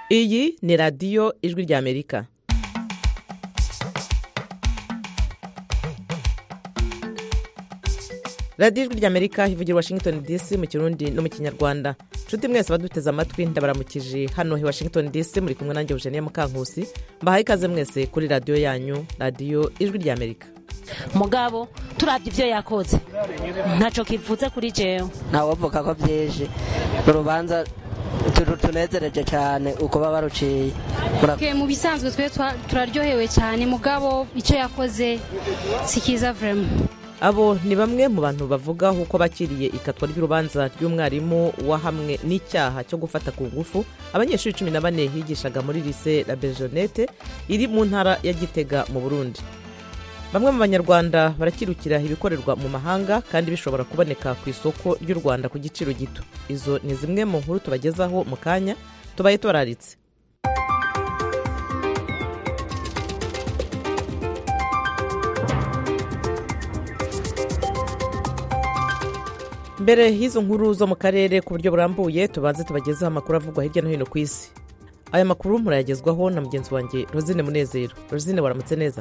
Iyi ni radiyo ijwi ry'Amerika. radiyo ijwi ry'Amerika ivugira Washington DC mu Kirundi no mu Kinyarwanda. Nshuti mwese baduteze amatwi ndabaramukije hano i Washington DC, muri kumwe nanjye Eugenie Mukankusi. Mbahaye ikaze mwese kuri radiyo yanyu, radiyo ijwi ry'Amerika. Mugabo turavye ivyo yakoze ntaco kivuze kuri jewe, ntawovuga ko vyeje urubanza tunezereje cyane uko baba baruciye. Mu bisanzwe twe turaryohewe cyane, mugabo icyo yakoze sikiza vraiment. Abo ni bamwe mu bantu bavuga uko bakiriye ikatwa ry'urubanza ry'umwarimu wahamwe n'icyaha cyo gufata ku ngufu abanyeshuri 14 higishaga muri lycée La Berjonette iri mu ntara ya Gitega mu Burundi. Bamwe mu banyarwanda barakirukira ibikorerwa mu mahanga kandi bishobora kuboneka ku isoko ry'u Rwanda ku giciro gito. Izo ni zimwe mu nkuru tubagezaho mu kanya, tubaye turaritse. Mbere hizo nkuru zo mu karere ku buryo burambuye, tubanze tubagezaho amakuru avugwa hirya no hino ku isi. Aya makuru murayagezwaho na mugenzi wanjye Rosine Munezero. Rosine, waramutse neza?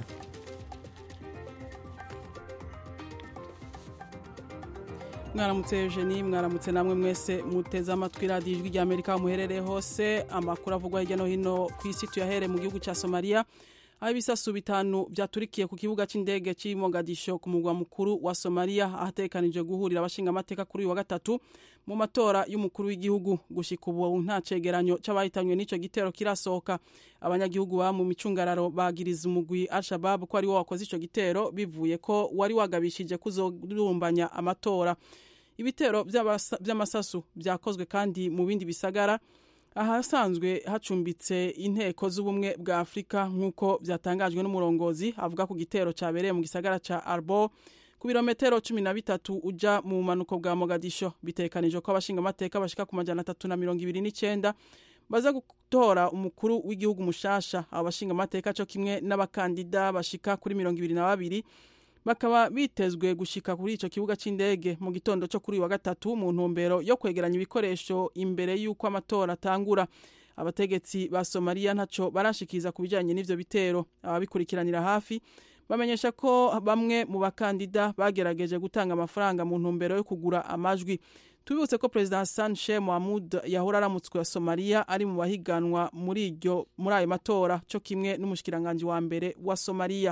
Mwaramutse Eugenie, mwaramutse namwe mwese muteze amatwi radiyo ijwi ry'Amerika muherereye hose. Amakuru avugwa hirya no hino ku isi tuyahere mu gihugu cya Somalia, aho ibisasu bitanu byaturikiye ku kibuga cy'indege cy'i Mogadisho ku mugwa mukuru wa Somalia, ahatekanije guhurira abashinga amateka kuri uyu wa gatatu mu matora y'umukuru w'igihugu. Gushika ubu nta cegeranyo c'abahitanywe n'ico gitero kirasohoka. Abanyagihugu ba mu micungararo bagiriza umugwi Al-Shabaab ko ari wo wakoze ico gitero, bivuye ko wari wagabishije kuzodurumbanya amatora. Ibitero by'amasasu byakozwe kandi mu bindi bisagara ahasanzwe hacumbitse inteko z'ubumwe bwa Afrika, nk'uko byatangajwe n'umurongozi avuga ku gitero cyabereye mu gisagara ca Arbo ku birometero 13 uja mu manuko bwa Mogadisho. Bitekanije ko abashinga amateka bashika ku 329 baza gutora umukuru w'igihugu mushasha. Abashinga amateka cyo kimwe n'abakandida bashika kuri 22 bakaba bitezwe gushika kuri ico kibuga c'indege mu gitondo cyo kuri wa gatatu mu ntumbero yo kwegeranya ibikoresho imbere y'uko amatora atangura. Abategetsi ba Somalia ntaco barashikiza kubijanye n'ivyo bitero. Ababikurikiranira hafi bamenyesha ko bamwe mu bakandida bagerageje gutanga amafaranga mu ntumbero yo kugura amajwi. Tubibutse ko President Hassan Sheikh Mohamud yahora aramutswe Somalia ari mu bahiganwa muri ayo matora, cyo kimwe n'umushikiranganje wa mbere wa Somalia.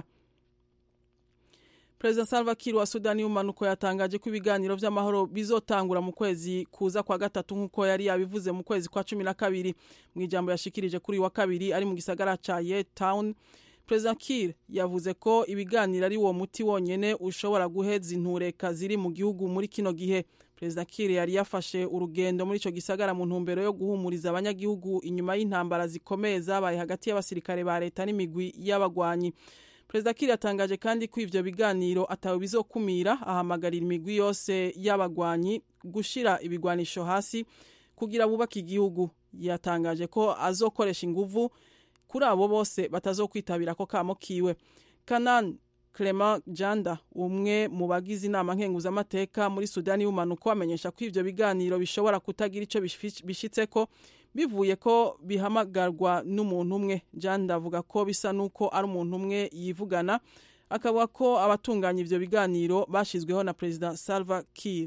President Salva Kiir wa Sudani y'umanuko yatangaje ko ibiganiro by'amahoro bizotangura mu kwezi kuza kwa gatatu, nk'uko yari yabivuze mu kwezi kwa 12. Mu ijambo yashikirije kuri wa kabiri ari mu gisagara ca Yei Town, President Kiir yavuze ko ibiganiro ari wo muti wonyene ushobora guheza intureka ziri mu gihugu muri kino gihe. President Kiir yari yafashe urugendo muri ico gisagara mu ntumbero yo guhumuriza abanyagihugu inyuma y'intambara zikomeye zabaye hagati y'abasirikare ba leta n'imigwi y'abagwanyi. President Kiir yatangaje kandi ko ivyo biganiro atawe bizokumira, ahamagarira imigwi yose y'abagwanyi gushira ibigwanisho hasi kugira bubaka igihugu. Yatangaje ko azokoresha inguvu kuri abo bose batazokwitabira ko kamo kiwe. Kanan Clement Janda, umwe mu bagize inama nkenguza amateka muri Sudani y'umanuko, amenyesha ko ivyo biganiro bishobora kutagira ico bishitseko bivuye ko bihamagarwa n'umuntu umwe. Janda avuga ko bisa nuko ari umuntu umwe yivugana, akavuga ko abatunganya ivyo biganiro bashizweho na President Salva Kiir.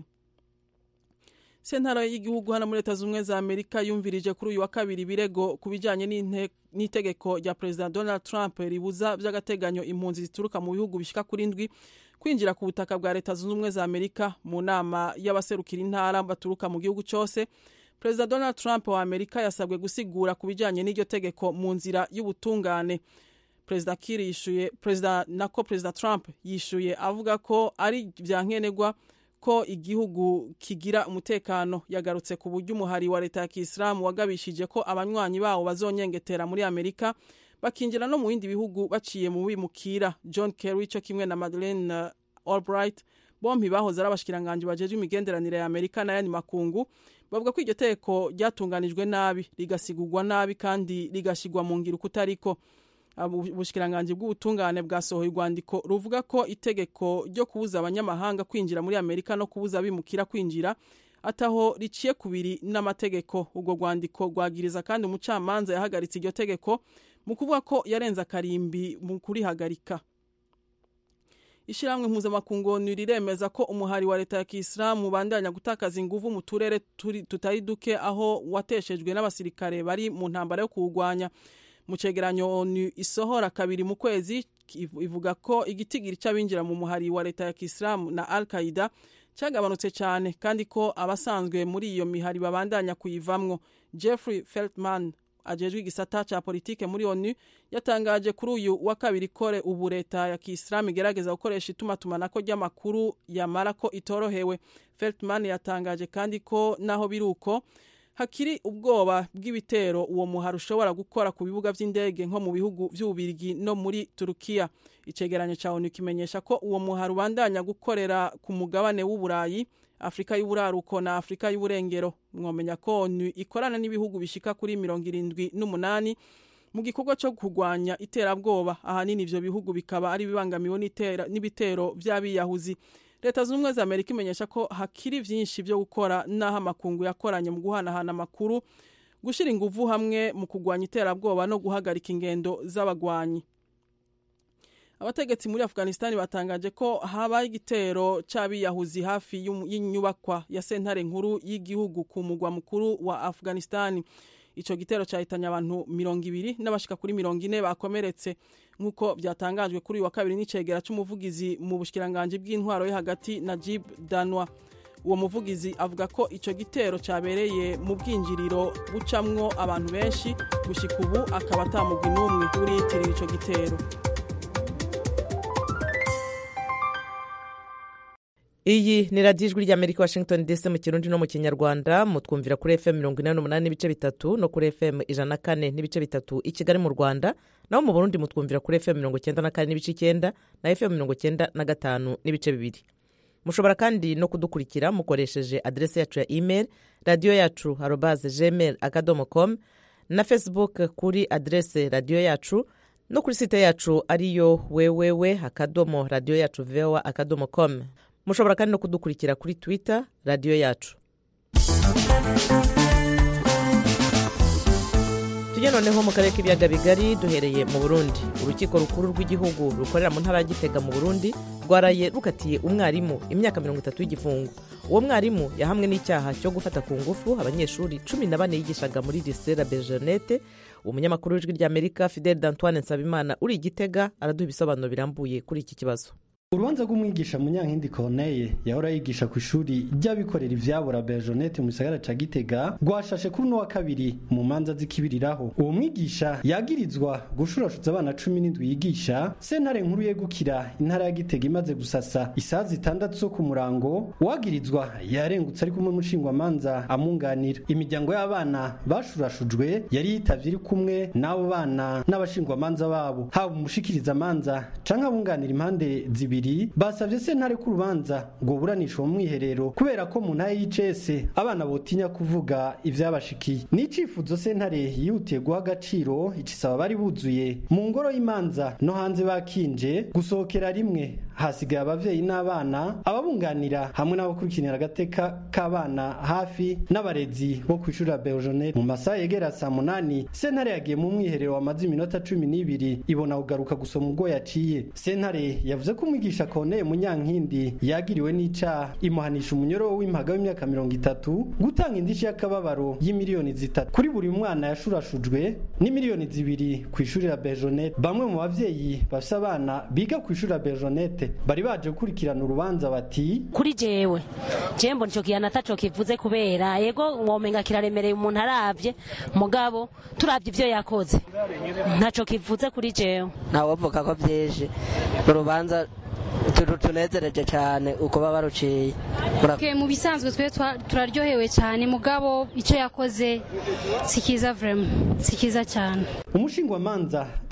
Sentara y'igihugu hano muri Leta Zunze za Amerika yumvirije kuri uyu wa kabiri birego kubijanye n'itegeko rya President Donald Trump ribuza by'agateganyo impunzi zituruka mu bihugu bishika kuri 7 kwinjira ku butaka bwa Leta Zunze za Amerika. Mu nama y'abaserukira intara baturuka mu gihugu cyose, President Donald Trump wa Amerika yasabwe gusigura kubijanye n'iryo tegeko mu nzira y'ubutungane. President Trump yishuye avuga ko ari byankenegwa ko igihugu kigira umutekano. Yagarutse ku buryo umuhari wa leta ya Kisilamu wagabishije ko abanywanyi bawo bazonyengetera muri Amerika bakinjira no mu bindi bihugu baciye mu bimukira. John Kerry cyo kimwe na Madeleine Albright, bombi bahoze ari abashikiranganje bajeje imigenderanire ya Amerika n'ayandi makungu, bavuga ko iryo teko ryatunganijwe nabi, rigasigurwa nabi kandi rigashigwa mu ngiro kutariko. Ubushikiranganje bw'ubutungane bwasohoye urwandiko ruvuga ko itegeko ryo kubuza abanyamahanga kwinjira muri Amerika no kubuza abimukira kwinjira ataho riciye kubiri n'amategeko. Ubwo rwandiko rwagiriza kandi umucamanza yahagaritse iryo tegeko mu kuvuga ko yarenze akarimbi mu kurihagarika. Ishiramwe mpuzamakungu riremeza ko umuhari wa leta ya Kisilamu bandanya gutakaza inguvu mu turere tutari duke aho wateshejwe n'abasirikare bari mu ntambara yo kuwugwanya. Mu cegeranyo ONU isohora kabiri mu kwezi ivuga ko igitigiri c'abinjira mu muhari wa leta ya Kisilamu na Al-Qaeda cyagabanutse cyane kandi ko abasanzwe muri iyo mihari babandanya kuyivamwo. Jeffrey Feltman ajejwe igisata ca politike muri ONU yatangaje kuri uyu wa kabiri kore ubu leta ya Kisilamu igerageza gukoresha itumatumanako ry'amakuru yamara ko itorohewe. Feltman yatangaje kandi ko naho biruko hakiri ubwoba bw'ibitero uwo muhari ushobora gukora ku bibuga vy'indege nko mu bihugu vy'Ubirigi no muri Turukiya. Icegeranyo ca ONU kimenyesha ko uwo muhari ubandanya gukorera ku mugabane w'Uburayi, Afrika y'Uburaruko na Afrika y'Uburengero. Mwomenya ko ONU ikorana n'ibihugu bishika kuri 78 mu gikorwa cyo kugwanya iterabwoba. Ahanini ivyo bihugu bikaba ari bibangamiwe n'ibitero vy'abiyahuzi. Leta z'Ubumwe za Amerika imenyesha ko hakiri vyinshi vyo gukora naho amakungu yakoranye mu guhanahana amakuru, gushira inguvu hamwe mu kugwanya iterabwoba no guhagarika ingendo z'abagwanyi. Abategetsi muri Afghanistan batangaje ko habaye igitero c'abiyahuzi hafi y'inyubakwa ya sentare nkuru y'igihugu ku mugwa mukuru wa Afghanistan. Ico gitero cyahitanye abantu 200 n'abashika kuri 40 bakomeretse nkuko byatangajwe kuri wa kabiri n'icegera c'umuvugizi mu bushikiranganje bw'intwaro yo hagati Najib Danwa. Uwo muvugizi avuga ko ico gitero cyabereye mu bwinjiriro bucamwo abantu benshi gushika ubu akaba atamugwi n'umwe uriyitirira ico gitero. Iyi ni radiyo ijwi ry'Amerika Washington DC mu Kirundi no mu Kinyarwanda. Mutwumvira kuri FM 88 n'ibice bitatu no kuri FM 104 n'ibice bitatu i Kigali mu Rwanda, naho mu Burundi mutwumvira kuri FM 94 n'ibice 9 na FM 95 n'ibice bibiri. Mushobora kandi no kudukurikira mukoresheje adresse yacu ya email radio.yacu@gmail.com na Facebook kuri adresse radio yacu no kuri site yacu ariyo www.radioyacu.voa.com. Mushobora kandi no kudukurikira kuri Twitter radio yacu. Tujye noneho mu karere k'ibiyaga bigari duhereye mu Burundi. Urukiko rukuru rw'igihugu rukorera mu ntara ya Gitega mu Burundi rwaraye rukatiye umwarimu imyaka 30 y'igifungo. Uwo mwarimu yahamwe n'icyaha cyo gufata ku ngufu abanyeshuri 14 yigishaga muri lycée La Berjonette. Umunyamakuru w'ijwi ry'Amerika Fidel D'Antoine Nsabimana uri Gitega araduha ibisobanuro birambuye kuri iki kibazo. Urubanza rw'umwigisha Munyankindi Corneille yahora yigisha ku ishuri ry'abikorera ivyabo La Berjonette mu gisagara ca Gitega rwashashe kuri no wa kabiri mu manza zikibiriraho. Uwo mwigisha yagirizwa gushurashuza abana 17 yigisha. Sentare nkuru yegukira intara ya Gitega imaze gusasa isazi 6 zo ku murango, wagirizwa yarengutse ari kumwe mushingwa manza amunganira. Imiryango y'abana bashurashujwe yari yitavye iri kumwe n'abo bana n'abashingwa manza babo, haba umushikiriza manza canke abunganira impande zibi basavye sentare ku rubanza ngo buranisha mu mwiherero kubera ko mu ntara y'icese abana botinya kuvuga ivyabashikiye. N'icifuzo sentare yihutiye guha agaciro icisaba bari buzuye mu ngoro y'imanza no hanze bakinje gusohokera rimwe, hasigaye abavyeyi n'abana, ababunganira hamwe n'abakurikirana agateka k'abana hafi n'abarezi bo kwishura La Berjonette. Mu masaha yegera saa 8 sentare yagiye mu mwiherero wamaze iminota 12 ibona kugaruka gusoma ubwo yaciye. Sentare yavuze ko umwigisha Corneille Munyankindi yagiriwe n'icaha imuhanisha umunyoro w'impaga w'imyaka 30 gutanga indishi y'akababaro y'imiliyoni 3 kuri buri mwana yashurashujwe n'imiliyoni 2 ku ishuri La Berjonette. Bamwe mu bavyeyi bafise abana biga ku ishuri La Berjonette bari baje gukurikirana urubanza bati kuri jewe jembo nico kiyana taco kivuze kubera yego mwomenga kiraremereye umuntu aravye mugabo turavye ivyo yakoze ntaco kivuze kuri jewe. Nawe avuga ko byeje urubanza tunezereje cyane uko baba baruciye. Mu bisanzwe twe turaryohewe cyane mugabo icyo yakoze sikiza vraiment sikiza cyane. Umushingwa manza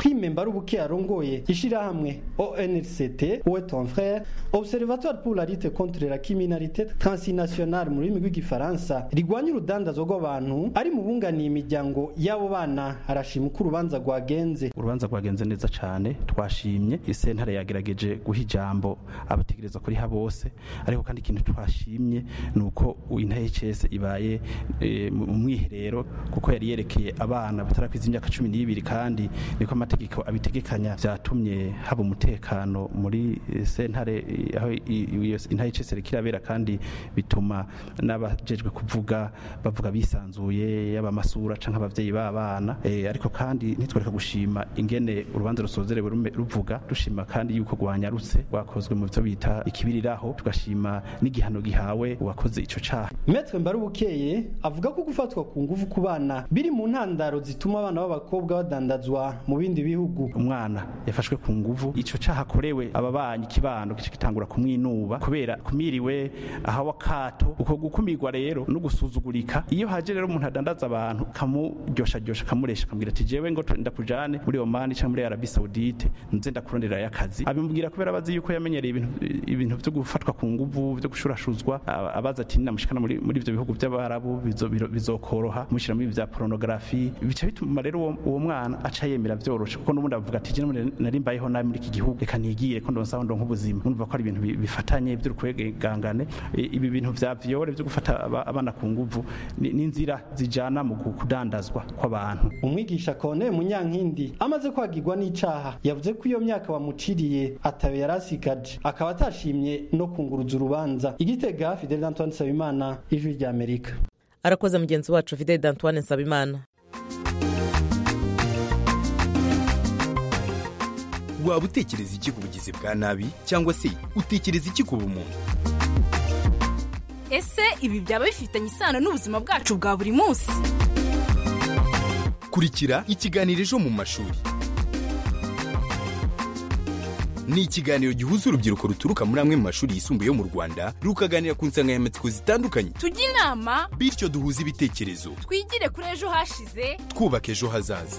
Prime Mbarubuke arongoye ishirahamwe ONLCT Où est ton frère, Observatoire pour la lutte contre la criminalité transnationale mu rurimi rw'igifaransa rigwanya urudandazo rw'abantu ari mu bunganiye imiryango y'abo bana arashima uko urubanza rwagenze neza cyane. Twashimye isentare yagerageje guha ijambo abategereza kuri ha bose, ariko kandi ikintu twashimye nuko INTHS ibaye mu mwiherero kuko yari yerekeye abana batarakwiza imyaka 12 kandi niko amategeko abitegekanya, byatumye haba umutekano muri sentare aho INTHS kirabera, kandi bituma n'abajejwe bavuga bisanzuye y'abamasura canke abavyeyi b'abana. Ariko kandi ntitwereka gushima ingene urubanza rusozerewe ruvuga, dushima kandi yuko rwanyarutse rwakozwe mu byo bita ikibiriraho, tugashima n'igihano gihawe uwakoze ico caha. Maître Mbarubukeye avuga ko gufatwa ku nguvu ku bana biri mu ntandaro zituma abana b'abakobwa badandazwa mu bindi bihugu. Umwana yafashwe ku nguvu, ico caha korewe ababanyi kibando kitangura kumwinuba kubera kumiriwe ahawa kato, uko gukumirwa rero no gusuzugurika. Iyo haje rero umuntu adandaza abantu kamuryosha kamuresha kambwira ati jewe ngo ndakujane muri Oman cyangwa muri Arabie Saoudite nze ndakurondera y'akazi, abimubwira kubera abazi yuko yamenyereye ibintu byo gufatwa ku nguvu byo gushurashuzwa, abaza ati namushikana muri ivyo bihugu by'abarabu bizokoroha mushira muri bya pornography. Bica bituma rero uwo mwana aca yemera byoroshe, kuko n'ubundi avuga ati je nari mbayeho nabi muri iki gihugu, reka nigire ko ndonsa ndo nk'ubuzima. Numva ko ari ibintu bifatanye by'urukwegangane. Ibi bintu vya viole byo gufata abana ku nguvu n'inzira zijana mu kudandazwa kw'abantu. Umwigisha Kone Munyankindi amaze kwagirwa n'icaha yavuze ko iyo myaka bamuciriye atabe yarasigaje, akaba atashimye no kunguruza urubanza. Igitega, Fidel Antoine Nsabimana, Ijwi rya Amerika. Arakoze mugenzi wacu Fidel Antoine Nsabimana. Waba utekereza iki ku bugizi bwa nabi cyangwa se utekereza iki ku bumuntu? Ese ibi byaba bifitanye isano n'ubuzima bwacu bwa buri munsi? Kurikira ikiganiro Ejo mu mashuri. Ni ikiganiro gihuza urubyiruko ruturuka muri amwe mu mashuri yisumbuye yo mu Rwanda rukaganira ku nsanganyamatsiko zitandukanye. Tujye inama bityo duhuze ibitekerezo, twigire kuri ejo hashize, twubaka ejo hazaza.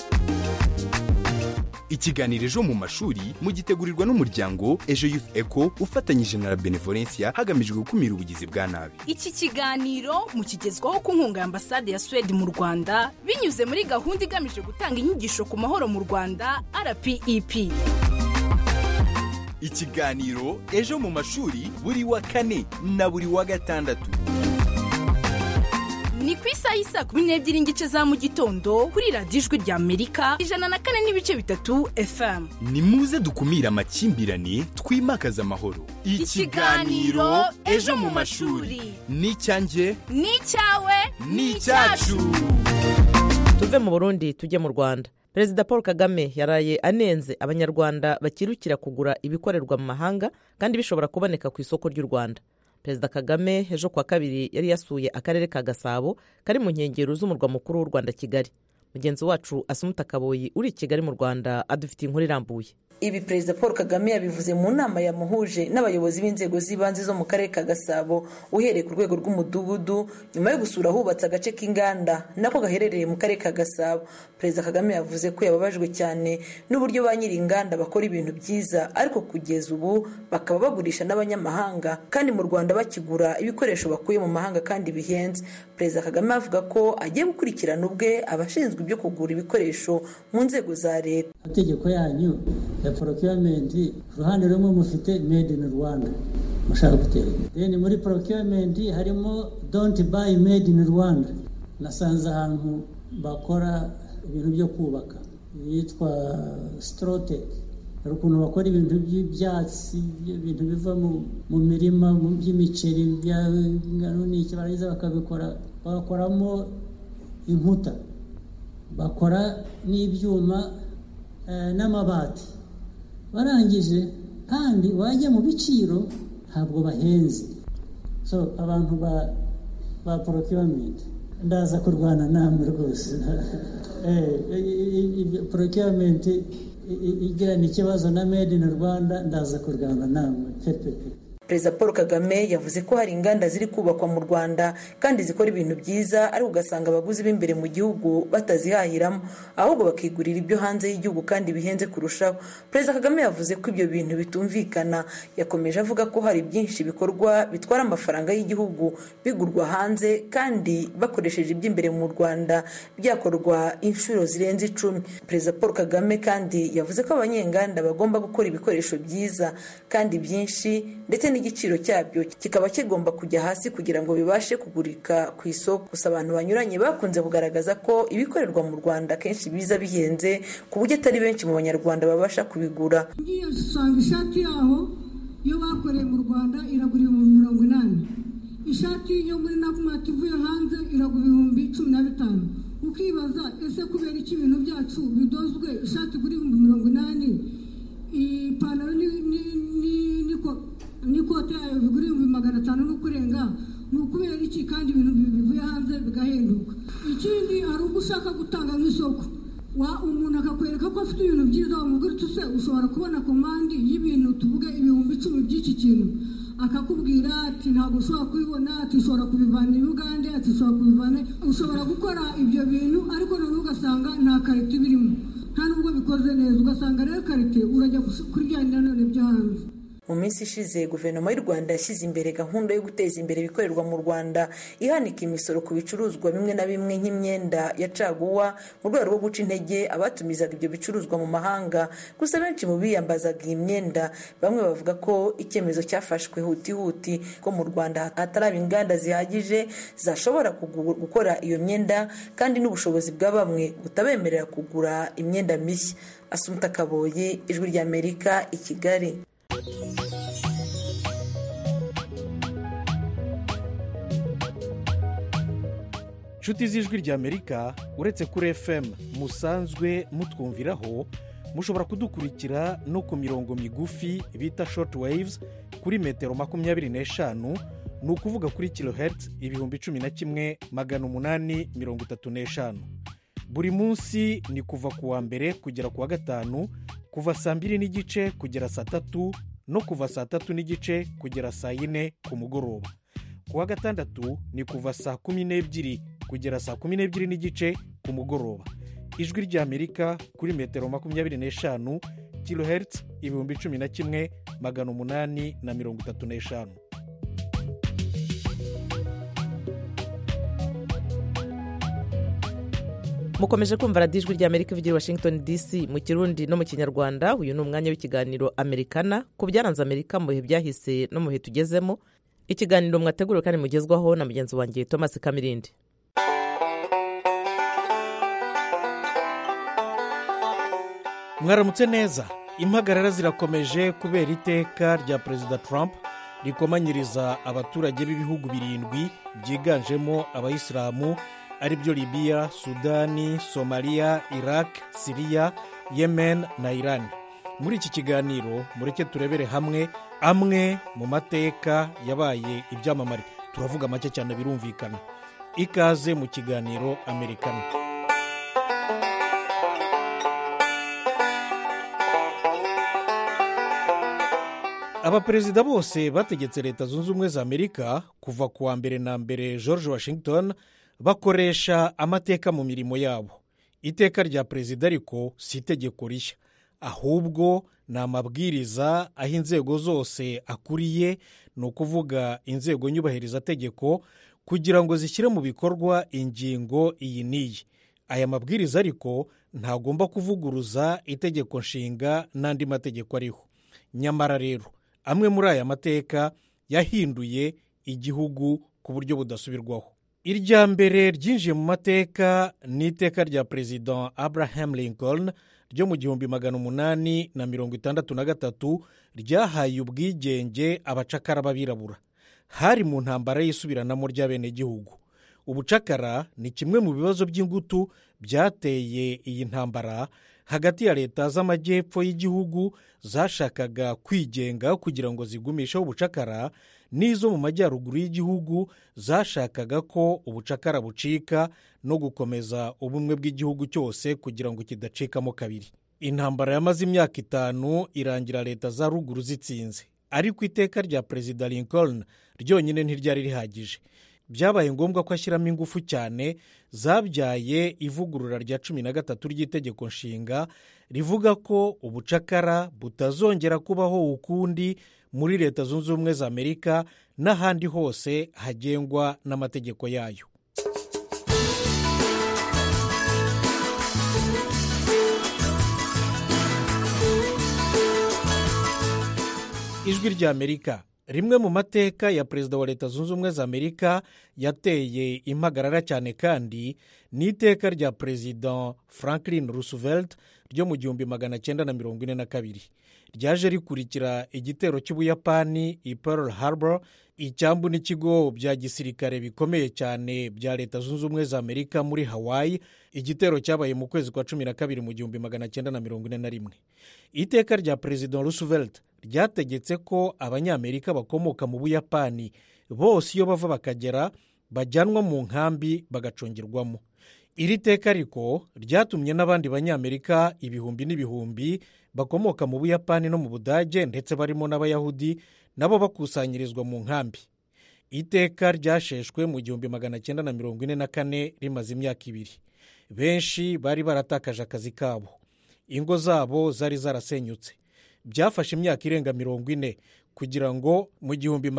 Ikiganiro Ejo mu mashuri mugitegurirwa n'umuryango Ejo Youth Eco ufatanyije na Benevolencia hagamijwe gukumira ubugizi bwa nabi. Iki kiganiro mukigezwaho ku nkunga ya Ambasade ya Sweden mu Rwanda binyuze muri gahunda igamije gutanga inyigisho ku mahoro mu Rwanda RPEP. Ikiganiro Ejo mu mashuri buri wa kane na buri wa gatandatu. Ni ku isaha y'isa 12:00 za mu gitondo kuri Radio Ijwi rya Amerika 104.3 FM. Ni muze dukumira amakimbirane, twimakaza amahoro. Ikiganiro Ejo mu mashuri ni cyanjye, ni cyawe, ni cyacu. Tuve mu Burundi tujye mu Rwanda. Perezida Paul Kagame yaraye anenze abanyarwanda bakirukira kugura ibikorerwa mu mahanga kandi bishobora kuboneka ku isoko ry'u Rwanda. Perezida Kagame ejo kwa kabiri yari yasuye akarere ka Gasabo kari mu nkengero z'umurwa mukuru w'u Rwanda Kigali. Mugenzi wacu Asumuta Kaboyi uri Kigali mu Rwanda adufitiye inkuru irambuye. Ibi Perezida Paul Kagame yabivuze mu nama yamuhuje n'abayobozi b'inzego z'ibanze zo mu karere ka Gasabo uhereye ku rwego rw'umudugudu nyuma yo gusura hubatse agace k'inganda nako gaherereye mu karere ka Gasabo. Perezida Kagame yavuze ko yababajwe cyane n'uburyo ba nyiri inganda bakora ibintu byiza ariko kugeza ubu bakaba bagurisha n'abanyamahanga kandi mu Rwanda bakigura ibikoresho bakuye mu mahanga kandi bihenze. Perezida Kagame avuga ko agiye gukurikirana ubwe abashinzwe ibyo kugura ibikoresho mu nzego za leta. Itegeko yanyu ya procurement ruhande rumwe mufite made in Rwanda mushaka gutera, then muri procurement harimo don't buy made in Rwanda. Nasanze ahantu bakora ibintu byo kubaka yitwa Strotec, hari ukuntu bakora ibintu by'ibyatsi, ibintu biva mu mirima mu by'imiceri by'ingano n'iki, baragize bakabikora bagakoramo inkuta, bakora n'ibyuma n'amabati, barangije kandi wajya mu biciro ntabwo bahenze. So abantu ba procurement ndaza kurwana namwe rwose. Procurement igirana ikibazo na made in Rwanda ndaza kurwana namwe. perezida Paul Kagame yavuze ko hari inganda ziri kubakwa mu Rwanda kandi zikora ibintu byiza, ariko ugasanga abaguzi b'imbere mu gihugu batazihahiramo, ahubwo bakigurira ibyo hanze y'igihugu kandi bihenze kurushaho. Perezida Kagame yavuze ko ibyo bintu bitumvikana. Yakomeje avuga ko hari byinshi bikorwa bitwara amafaranga y'igihugu bigurwa hanze kandi bakoresheje iby'imbere mu Rwanda byakorwa inshuro zirenze 10. Perezida Paul Kagame kandi yavuze ko abanyenganda bagomba gukora ibikoresho byiza kandi byinshi, ndetse n'igiciro cyabyo kikaba kigomba kujya hasi kugira ngo bibashe kugurika ku isoko. Gusa abantu banyuranye bakunze kugaragaza ko ibikorerwa mu Rwanda kenshi biza bihenze ku buryo atari benshi mu banyarwanda babasha kubigura. Ngiye usanga ishati yaho iyo bakoreye mu Rwanda iragura 80. Ishati yo muri Nakumatt ivuye hanze iragura 15,000. Ukibaza ese kubera iki ibintu byacu bidozwe ishati kuri 80, ipantaro n'ikote yayo bigura 500 no kurenga, ni ukubera iki kandi ibintu bivuye hanze bigahenduka? Ikindi ari ugushaka gutanga nk'isoko, umuntu akakwereka ko afite ibintu byiza, wamubwira use ushobora kubona komandi y'ibintu tuvuge 10,000 by'iki kintu, akakubwira ati ntabwo ushobora kubibona, ati ushobora kubivana i Uganda, ati ushobora kubivana, ushobora gukora ibyo bintu ariko none ugasanga nta karite birimo, nta nubwo bikoze neza, ugasanga rero karite urajya kuri bya none byo hanze. Mu minsi ishize guverinoma y'u Rwanda yashyize imbere gahunda yo guteza imbere ibikorerwa mu Rwanda, ihanika imisoro ku bicuruzwa bimwe na bimwe nk'imyenda ya caguwa mu rwego rwo guca intege abatumizaga ibyo bicuruzwa mu mahanga. Gusa benshi mu biyambazaga iyi myenda bamwe bavuga ko icyemezo cyafashwe huti ko mu Rwanda hataraba inganda zihagije zashobora gukora iyo myenda kandi n'ubushobozi bwa bamwe butabemerera kugura imyenda mishya. Asumta Kaboyi, Ijwi ry'Amerika, i Kigali. Nshuti z'Ijwi ry'Amerika, uretse kuri FM musanzwe mutwumviraho, mushobora kudukurikira no ku mirongo migufi bita short waves kuri metero 25, ni ukuvuga kuri kilohertz 11,835. Buri munsi ni kuva ku wa mbere kugera ku wa gatanu, kuva saa 2:30 kugera saa 3 no kuva saa 3:30 kugera saa 4 ku mugoroba. Ku wa gatandatu ni kuva saa 12 kugera saa 12:30 ku mugoroba. Ijwi ry'Amerika kuri metero 25 kilohertz 11,835. mukomeje kumva radiyo Ijwi ry'Amerika ivugira Washington DC mu Kirundi no mu Kinyarwanda. Uyu ni umwanya w'ikiganiro Amerikana ku byaranze Amerika mu bihe byahise no mu bihe tugezemo. Ikiganiro mwateguriwe kandi mugezwaho na mugenzi wanjye Thomas Kamirindi. Mwaramutse neza. Impagarara zirakomeje kubera iteka rya Perezida Trump rikomanyiriza abaturage b'ibihugu 7 byiganjemo abayisilamu ari byo Libya, Sudani, Somalia, Iraq, Syria, Yemen na Iran. Muri iki kiganiro mureke turebere hamwe amwe mu mateka yabaye ibyamamare. Turavuga make cyane birumvikana. Ikaze mu kiganiro Amerikana. Abaperezida bose bategetse Leta Zunze Ubumwe za Amerika kuva ku wa mbere na mbere George Washington bakoresha amateka mu mirimo yabo. Iteka rya perezida ariko si itegeko rishya, ahubwo ni amabwiriza aho inzego zose akuriye, ni ukuvuga inzego nyubahirizategeko, kugira ngo zishyire mu bikorwa ingingo iyi n'iyi. Aya mabwiriza ariko ntagomba kuvuguruza itegeko nshinga n'andi mategeko ariho. Nyamara rero amwe muri aya mateka yahinduye igihugu ku buryo budasubirwaho. Irya mbere ryinjiye mu mateka ni iteka rya Perezida Abraham Lincoln ryo mu 1863 ryahaye ubwigenge abacakara b'abirabura. Hari mu ntambara y'isubiranamo ry'abenegihugu. Ubucakara ni kimwe mu bibazo by'ingutu byateye iyi ntambara hagati ya leta z'amajyepfo y'igihugu zashakaga kwigenga kugira ngo zigumisheho ubucakara, n'izo mu majyaruguru y'igihugu zashakaga ko ubucakara bucika no gukomeza ubumwe bw'igihugu cyose kugira ngo kidacikamo kabiri. Intambara yamaze imyaka 5 irangira leta za ruguru zitsinze. ariko iteka rya perezida Lincoln ryonyine ntiryari rihagije. Byabaye ngombwa ko ashyiramo ingufu cyane zabyaye ivugurura rya 13 ry'itegeko nshinga rivuga ko ubucakara butazongera kubaho ukundi muri Leta Zunze Ubumwe za Amerika n'ahandi hose hagengwa n'amategeko yayo. Ijwi rya Amerika, rimwe mu mateka ya perezida wa Leta Zunze Ubumwe za Amerika yateye impagarara cyane kandi ni iteka rya perezida Franklin Roosevelt ryo mu 1942. Ryaje rikurikira igitero cy'Ubuyapani i Pearl Harbor, icyambu n'ikigo bya gisirikare bikomeye cyane bya Leta Zunze Ubumwe za Amerika muri Hawaii, igitero cyabaye mu kwezi kwa 12 mu 1941. Iteka rya perezida Roosevelt ryategetse ko abanyamerika bakomoka mu Buyapani bose iyo bava bakagera bajyanwa mu nkambi bagacungirwamo. Iri teka ariko ryatumye n'abandi banyamerika ibihumbi n'ibihumbi bakomoka mu Buyapani no mu Budage ndetse barimo n'Abayahudi nabo bakusanyirizwa mu nkambi. Iteka ryasheshwe mu 1944 rimaze imyaka 2. Benshi bari baratakaje akazi kabo, ingo zabo zari zarasenyutse. Byafashe imyaka irenga 40 kugira ngo mu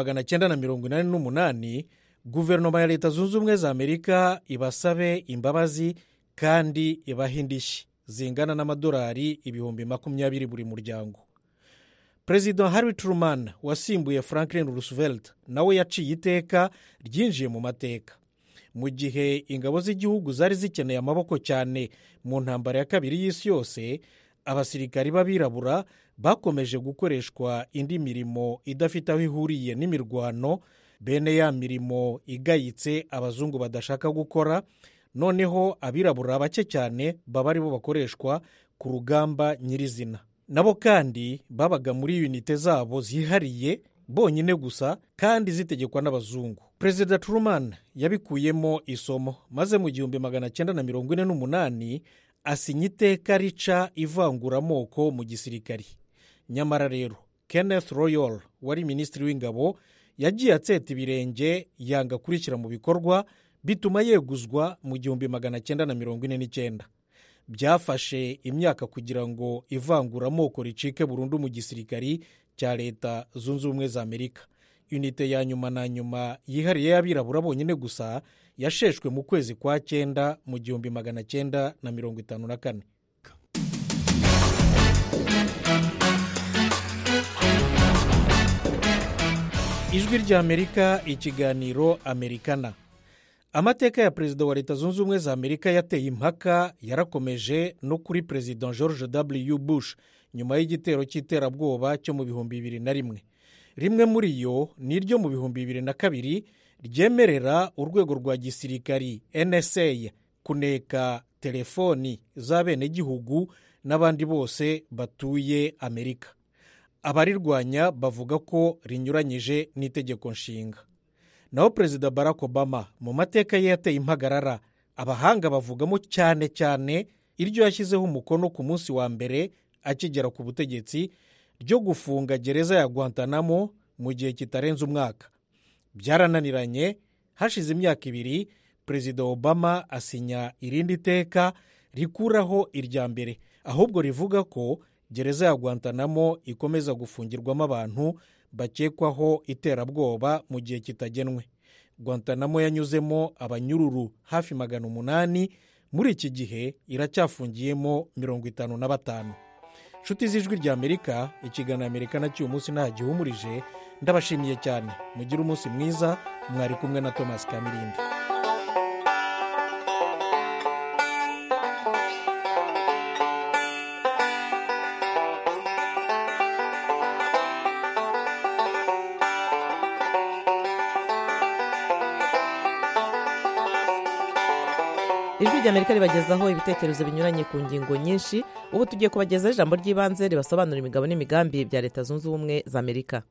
1988 guverinoma ya Leta Zunze Ubumwe za Amerika ibasabe imbabazi kandi ibaha indishyi zingana n'amadolari ibihumbi 20 buri muryango. Perezida Harry Truman wasimbuye Franklin Roosevelt nawe yaciye iteka ryinjiye mu mateka. Mu gihe ingabo z'igihugu zari zikeneye amaboko cyane mu ntambara ya kabiri y'isi yose, abasirikari b'abirabura bakomeje gukoreshwa indi mirimo idafite aho ihuriye n'imirwano, bene ya mirimo igayitse abazungu badashaka gukora. Noneho abirabura bake cyane baba ari bo bakoreshwa ku rugamba nyirizina. Nabo kandi babaga muri unite zabo zihariye bonyine gusa kandi zitegekwa n'abazungu. Perezida Truman yabikuyemo isomo, maze mu 1948 asinya iteka rica ivanguramoko mu gisirikari. Nyamara rero Kenneth Royal wari minisitiri w'ingabo yagiye atseta ibirenge, yanga kurikira mu bikorwa, bituma yeguzwa mu 1949. Byafashe imyaka kugira ngo ivanguramoko ricike burundu mu gisirikari cya Leta Zunze Ubumwe za Amerika. Unite ya nyuma na nyuma yihariye y'abirabura bonyine gusa yasheshwe mu kwezi kwa 9 mu 1954. Ijwi rya Amerika, ikiganiro Amerikana. Amateka ya perezida wa Leta Zunze Ubumwe za Amerika yateye impaka yarakomeje no kuri perezida George W. Bush nyuma y'igitero cy'iterabwoba cyo mu 2001. Rimwe muri yo ni ryo mu 2002 ryemerera urwego rwa gisirikari NSA kuneka telefoni z'abenegihugu n'abandi bose batuye Amerika. Abarirwanya bavuga ko rinyuranyije n'itegeko nshinga. Naho perezida Barack Obama mu mateka ye yateye impagarara. Abahanga bavugamo cyane cyane iryo yashyizeho umukono ku munsi wa mbere akigera ku butegetsi ryo gufunga gereza ya Guantanamo mu gihe kitarenze umwaka. Byarananiranye. Hashize imyaka 2 perezida Obama asinya irindi teka rikuraho irya mbere, ahubwo rivuga ko gereza ya Guantanamo ikomeza gufungirwamo abantu bakekwaho iterabwoba mu gihe kitagenwe. Guantanamo yanyuzemo abanyururu hafi 800, muri iki gihe iracyafungiyemo 55. Nshuti z'Ijwi rya Amerika, ikiganiro Amerikana cy'uyu munsi nta gihumurije. Ndabashimiye cyane, mugire umunsi mwiza. Mwari kumwe na Thomas Kamirindi. Ijwi rya Amerika ribagezaho ibitekerezo binyuranye ku ngingo nyinshi. Ubu tugiye kubagezaho ijambo ry'ibanze ribasobanura imigabo n'imigambi bya Leta Zunze Ubumwe za Amerika.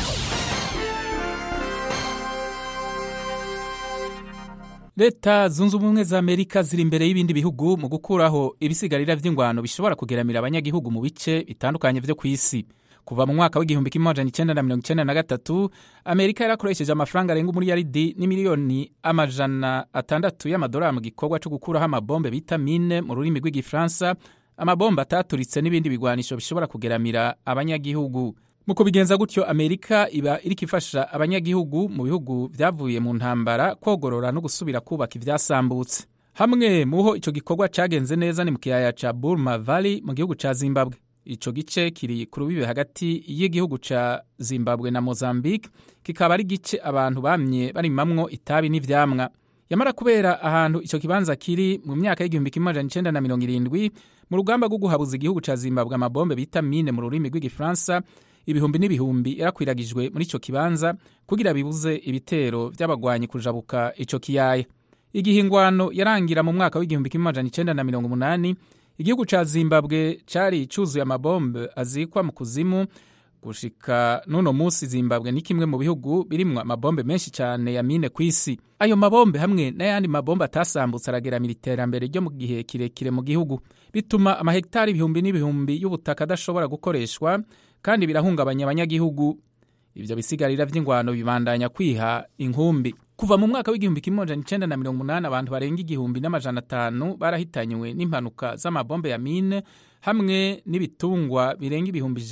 Leta Zunze Ubumwe za Amerika ziri imbere y'ibindi bihugu mu gukuraho ibisigarira by'ingwano bishobora kugeramira abanyagihugu mu bice bitandukanye byo ku isi. kuva mu mwaka w'igihumbi kimwe amajana 1993 Amerika yarakoresheje amafaranga arenga umuriyaridi n'imiliyoni amajana 600 y'amadolari mu gikorwa cyo gukuraho amabombe bita mine mu rurimi rw'igifaransa, amabombe ataturitse n'ibindi bigwanisho bishobora kugeramira abanyagihugu. Mu kubigenza gutyo Amerika iba iriko ifasha abanyagihugu mu bihugu vyavuye mu ntambara kogorora no gusubira kubaka ivyasambutse. Hamwe muho ico gikorwa cagenze neza ni mu kiyaya ca Burma Valley mu gihugu ca Zimbabwe. Ico gice kiri ku rubibe hagati y'igihugu ca Zimbabwe na Mozambique, kikaba ari gice abantu bamye barimamwo itabi n'ivyamwa. Yamara kubera ahantu ico kibanza kiri mu myaka y'igihumbi kimwe amajana 1970 mu rugamba rwo guhabuza igihugu ca Zimbabwe amabombe bita mine mu rurimi rw'igifaransa, ibihumbi n'ibihumbi yarakwiragijwe muri ico kibanza kugira bibuze ibitero vy'abagwanyi kujabuka ico kiyaya. Igihingwano yarangira mu mwaka w'igihumbi kimwe amajana 1980, igihugu ca Zimbabwe cari cuzuye amabombe azikwa mu kuzimu. Gushika nuno musi Zimbabwe ni kimwe mu bihugu birimwo amabombe menshi cyane ya mine kw'isi. Ayo mabombe hamwe n'ayandi mabombe atasambutse arageramira iterambere ryo mu gihe kirekire mu gihugu, bituma amahektari ibihumbi n'ibihumbi y'ubutaka adashobora gukoreshwa kandi birahungabanya abanyagihugu. Ivyo bisigarira vy'ingwano bibandanya kwiha inkumbi. Kuva mu mwaka w'igihumbi kimwe amajana 1980 abantu barenga 1,500 barahitanywe n'impanuka z'amabombe ya mine hamwe n'ibitungwa birenga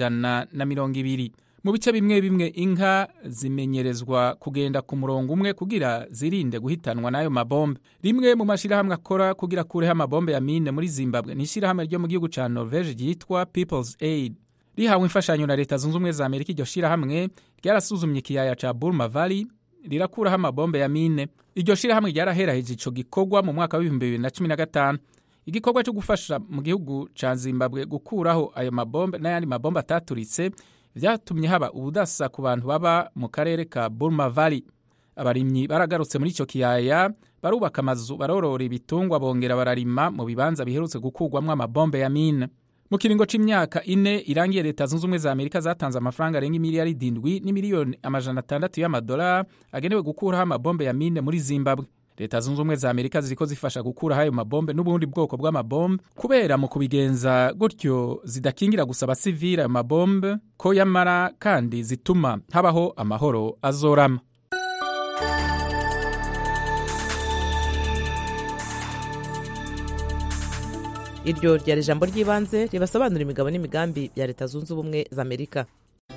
120. Mu bice bimwe bimwe inka zimenyerezwa kugenda ku murongo umwe kugira zirinde guhitanwa n'ayo mabombe. Rimwe mu mashirahamwe akora kugira kureho amabombe ya mine muri Zimbabwe ni ishirahamwe ryo mu gihugu ca Norvege ryitwa People's Aid. Rihawe imfashanyo na Leta Zunze Ubumwe za Amerika, iryo shirahamwe ryarasuzumye ikiyaya ca Burma Valley rirakuraho amabombe ya mine. Iryo shirahamwe ryaraheraheje ico gikorwa mu mwaka wa 2015. Igikorwa cyo gufasha mu gihugu ca Zimbabwe gukuraho ayo mabombe n'ayandi mabombe ataturitse vyatumye haba ubudasa ku bantu baba mu karere ka Burma Valley. Abarimyi baragarutse muri ico kiyaya, barubaka amazu, barorora ibitungwa, bongera bararima mu bibanza biherutse gukurwamwo amabombe ya mine. Mu kiringo c'imyaka 4 irangiye, Leta Zunze Ubumwe za Amerika zatanze amafaranga arenga miliyaridi 7 n'imiliyoni amajana 600 y'amadolari agenewe gukuraho amabombe ya mine muri Zimbabwe. Leta Zunze Ubumwe za Amerika ziriko zifasha gukuraho ayo mabombe n'ubundi bwoko bw'amabombe, kubera mu kubigenza gutyo zidakingira gusa abasivili ayo mabombe ko yamara kandi zituma habaho amahoro azorama. Iryo ryari ijambo ry'ibanze ribasobanura imigabo n'imigambi bya Leta Zunze Ubumwe za Amerika.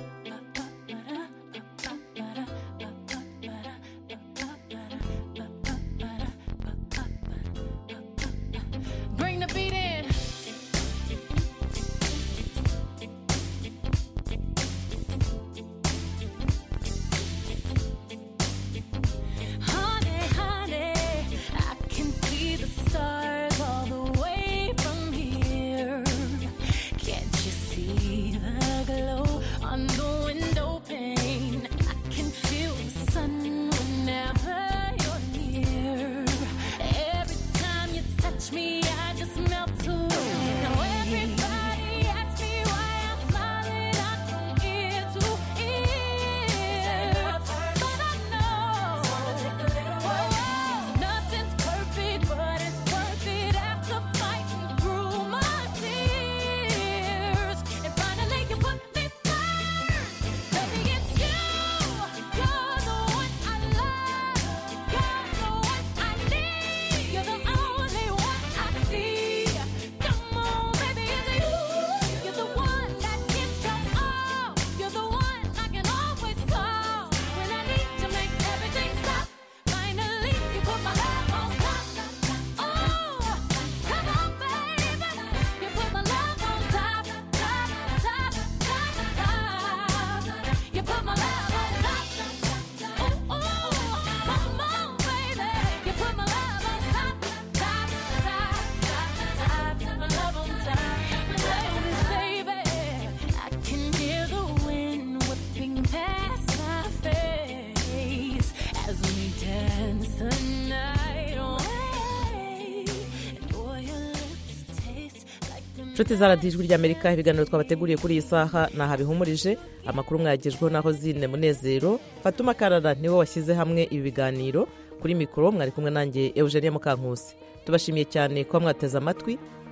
Nshuti za radiyo ijwi ry'Amerika, ibiganiro twabateguriye kuri iyi saha naha bihumurije. Amakuru mwagejweho naho Zine Munezero. Fatuma Karara niwe washyize hamwe ibi biganiro. Kuri mikoro mwari kumwe nanjye Eugenia Mukankusi. Tubashimiye cyane kuba mwateze amatwi.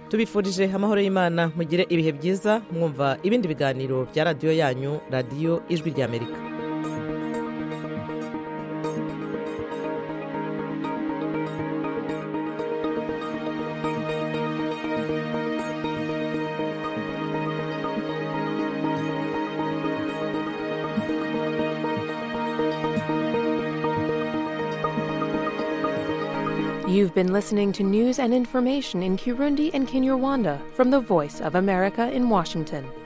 tubifurije amahoro y'Imana, mugire ibihe byiza mwumva ibindi biganiro bya radiyo yanyu, radiyo ijwi ry'Amerika. You've been listening to news and information in Kirundi and Kinyarwanda from the Voice of America in Washington.